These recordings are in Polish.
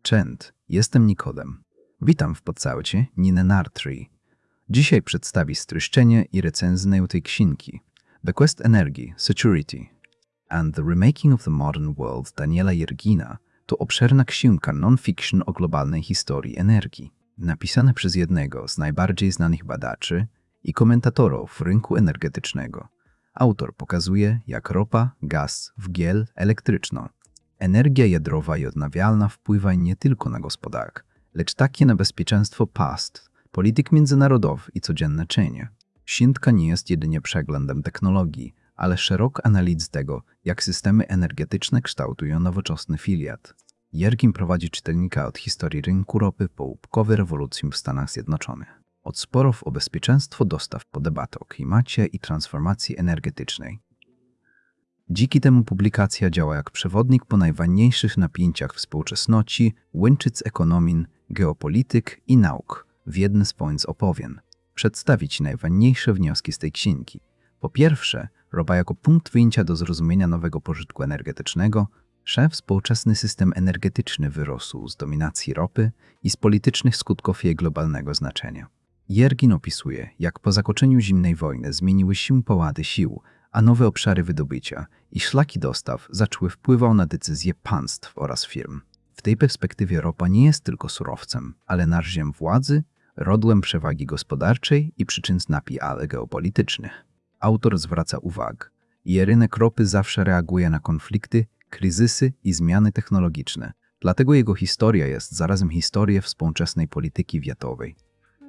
Cześć, jestem Nikodem. Witam w podcaście Nine Nartri. Dzisiaj przedstawi streszczenie i recenzję tej książki The Quest Energy, Security and the Remaking of the Modern World Daniela Yergina to obszerna książka non-fiction o globalnej historii energii, napisana przez jednego z najbardziej znanych badaczy i komentatorów rynku energetycznego. Autor pokazuje, jak ropa, gaz, węgiel, elektryczna, energia jądrowa i odnawialna wpływa nie tylko na gospodarkę, lecz także na bezpieczeństwo państw, polityk międzynarodowych i codzienne czynienie. Książka nie jest jedynie przeglądem technologii, ale szeroka analiza tego, jak systemy energetyczne kształtują nowoczesny świat. Yergin prowadzi czytelnika od historii rynku ropy po łupkowej rewolucji w Stanach Zjednoczonych. Od sporów o bezpieczeństwo dostaw po debatę o klimacie i transformacji energetycznej. Dzięki temu publikacja działa jak przewodnik po najważniejszych napięciach współczesności, łącząc ekonomię, geopolityk i nauk w jedny sposób opowiem. Przedstawić najważniejsze wnioski z tej książki. Po pierwsze, ropa jako punkt wyjścia do zrozumienia nowego pożytku energetycznego, że współczesny system energetyczny wyrósł z dominacji ropy i z politycznych skutków jej globalnego znaczenia. Yergin opisuje, jak po zakończeniu zimnej wojny zmieniły się pokłady sił, a nowe obszary wydobycia i szlaki dostaw zaczęły wpływać na decyzje państw oraz firm. W tej perspektywie ropa nie jest tylko surowcem, ale narzędziem władzy, rodłem przewagi gospodarczej i przyczyn napięć geopolitycznych. Autor zwraca uwagę, że rynek ropy zawsze reaguje na konflikty, kryzysy i zmiany technologiczne, dlatego jego historia jest zarazem historią współczesnej polityki światowej.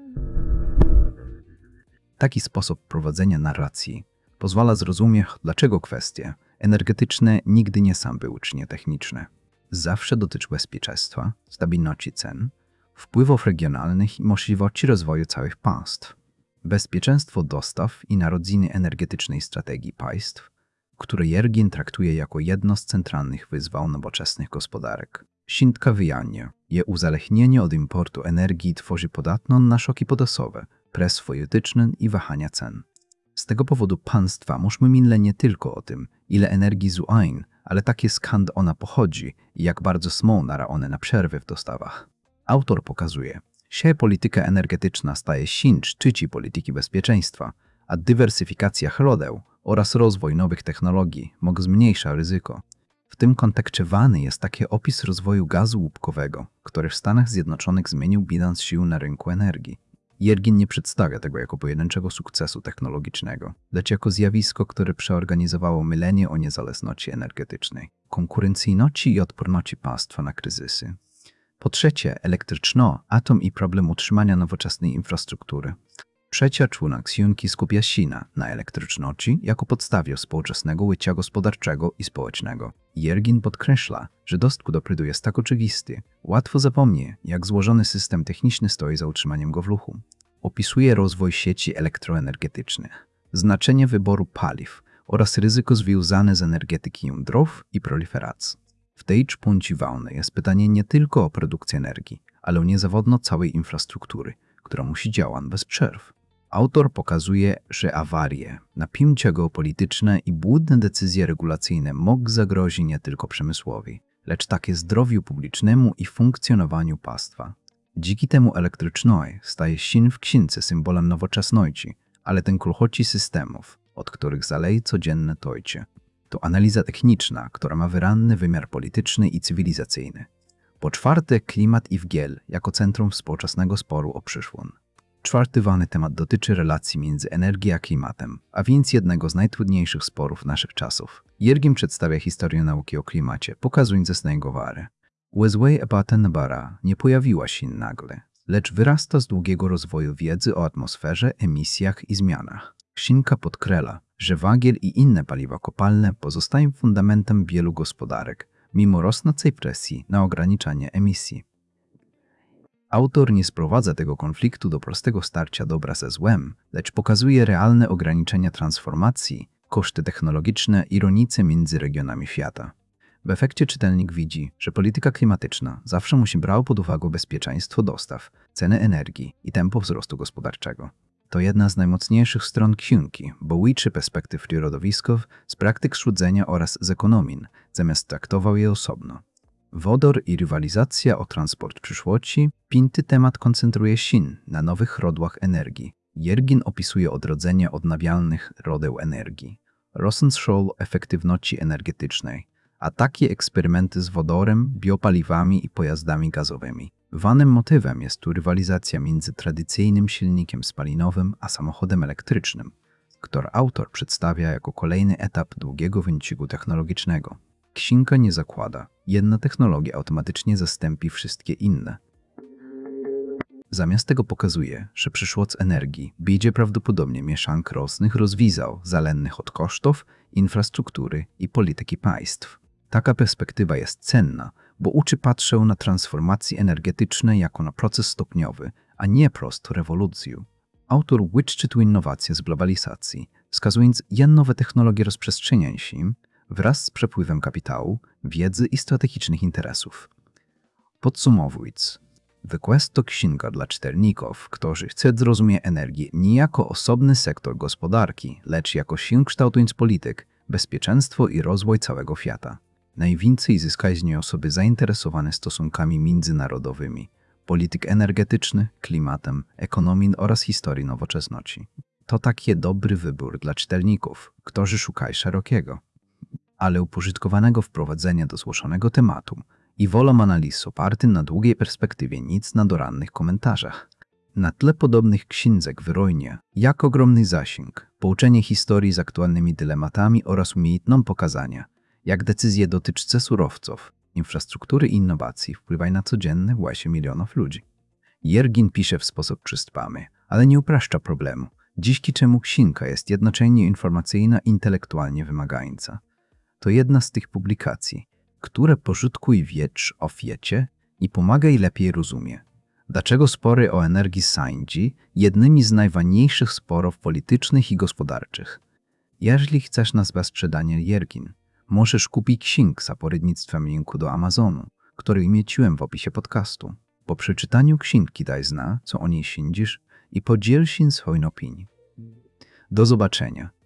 Taki sposób prowadzenia narracji pozwala zrozumieć, dlaczego kwestie energetyczne nigdy nie są wyłącznie techniczne. Zawsze dotyczą bezpieczeństwa, stabilności cen, wpływów regionalnych i możliwości rozwoju całych państw. Bezpieczeństwo dostaw i narodziny energetycznej strategii państw, które Yergin traktuje jako jedno z centralnych wyzwań nowoczesnych gospodarek. Książka wyjaśnia, że uzależnienie od importu energii tworzy podatną na szoki podasowe, presję polityczną i wahania cen. Z tego powodu państwa muszą myśleć nie tylko o tym, ile energii zużywają, ale takie skąd ona pochodzi i jak bardzo są narażone na przerwy w dostawach. Autor pokazuje, że polityka energetyczna staje się szczytem polityki bezpieczeństwa, a dywersyfikacja źródeł oraz rozwój nowych technologii mogą zmniejszyć ryzyko. W tym kontekście ważny jest taki opis rozwoju gazu łupkowego, który w Stanach Zjednoczonych zmienił bilans sił na rynku energii. Yergin nie przedstawia tego jako pojedynczego sukcesu technologicznego, lecz jako zjawisko, które przeorganizowało mylenie o niezależności energetycznej, konkurencyjności i odporności państwa na kryzysy. Po trzecie, elektryczno, atom i problem utrzymania nowoczesnej infrastruktury. Trzecia człona książki skupia się na elektryczności jako podstawie współczesnego łycia gospodarczego i społecznego. Yergin podkreśla, że dostęp do prądu jest tak oczywisty, łatwo zapomnieć, jak złożony system techniczny stoi za utrzymaniem go w ruchu. Opisuje rozwój sieci elektroenergetycznych, znaczenie wyboru paliw oraz ryzyko związane z energetyką jądrowej i proliferacji. W tej punkcie ważne jest pytanie nie tylko o produkcję energii, ale o niezawodność całej infrastruktury, która musi działać bez przerw. Autor pokazuje, że awarie, napięcia geopolityczne i błędne decyzje regulacyjne mogą zagrozić nie tylko przemysłowi, lecz także zdrowiu publicznemu i funkcjonowaniu państwa. Dzięki temu elektryczność staje się w książce symbolem nowoczesności, ale ten kluczości systemów, od których zależy codzienne tojcie. To analiza techniczna, która ma wyraźny wymiar polityczny i cywilizacyjny. Po czwarte, klimat i węgiel jako centrum współczesnego sporu o przyszłość. Czwarty ważny temat dotyczy relacji między energią a klimatem, a więc jednego z najtrudniejszych sporów naszych czasów. Yergin przedstawia historię nauki o klimacie, pokazując jasnego wary. Łezłej Ebata Nabara nie pojawiła się nagle, lecz wyrasta z długiego rozwoju wiedzy o atmosferze, emisjach i zmianach. Książka podkreśla, że węgiel i inne paliwa kopalne pozostają fundamentem wielu gospodarek, mimo rosnącej presji na ograniczanie emisji. Autor nie sprowadza tego konfliktu do prostego starcia dobra ze złem, lecz pokazuje realne ograniczenia transformacji, koszty technologiczne i różnice między regionami świata. W efekcie czytelnik widzi, że polityka klimatyczna zawsze musi brać pod uwagę bezpieczeństwo dostaw, ceny energii i tempo wzrostu gospodarczego. To jedna z najmocniejszych stron książki, bo łączy perspektyw środowiskowych z praktyk słudzenia oraz z ekonomii, zamiast traktował je osobno. Wodor i rywalizacja o transport przyszłości. Piąty temat koncentruje się na nowych rodłach energii. Jergin opisuje odrodzenie odnawialnych rodeł energii, rosnącą efektywności energetycznej, a takie eksperymenty z wodorem, biopaliwami i pojazdami gazowymi. Ważnym motywem jest tu rywalizacja między tradycyjnym silnikiem spalinowym a samochodem elektrycznym, który autor przedstawia jako kolejny etap długiego wyścigu technologicznego. Księga nie zakłada, jedna technologia automatycznie zastąpi wszystkie inne. Zamiast tego pokazuje, że przyszłość energii będzie prawdopodobnie mieszanką różnych rozwiązań zależnych od kosztów, infrastruktury i polityki państw. Taka perspektywa jest cenna, bo uczy patrzeć na transformacje energetyczne jako na proces stopniowy, a nie prostą rewolucję. Autor łączy tu innowacje z globalizacji, wskazując, jak nowe technologie rozprzestrzeniają się wraz z przepływem kapitału, wiedzy i strategicznych interesów. Podsumowując, Quest to księga dla czytelników, którzy chcą zrozumieć energię nie jako osobny sektor gospodarki, lecz jako się kształtując polityk, bezpieczeństwo i rozwój całego świata. Najwięcej zyskają z niej osoby zainteresowane stosunkami międzynarodowymi, polityk energetyczny, klimatem, ekonomią oraz historii nowoczesności. To taki dobry wybór dla czytelników, którzy szukają szerokiego, ale upożytkowanego wprowadzenia do złożonego tematu i wolą analiz oparty na długiej perspektywie, nic na dorannych komentarzach. Na tle podobnych książek wyrojnie, jak ogromny zasięg, pouczenie historii z aktualnymi dylematami oraz umiejętną pokazania, jak decyzje dotyczące surowców, infrastruktury i innowacji wpływają na codzienne właśnie milionów ludzi. Jergin pisze w sposób przystpamy, ale nie upraszcza problemu, dzięki czemu księga jest jednocześnie informacyjna i intelektualnie wymagająca. To jedna z tych publikacji, które pożytkuje wiedzę o świecie i pomaga jej lepiej rozumieć, dlaczego spory o energii są jednymi z najważniejszych sporów politycznych i gospodarczych. Jeżeli chcesz nazwać sprzedanie Jergin, możesz kupić księgę za poradnictwem linku do Amazonu, który umieściłem w opisie podcastu. Po przeczytaniu księgi daj znać, co o niej sądzisz i podziel się swoją opinią. Do zobaczenia.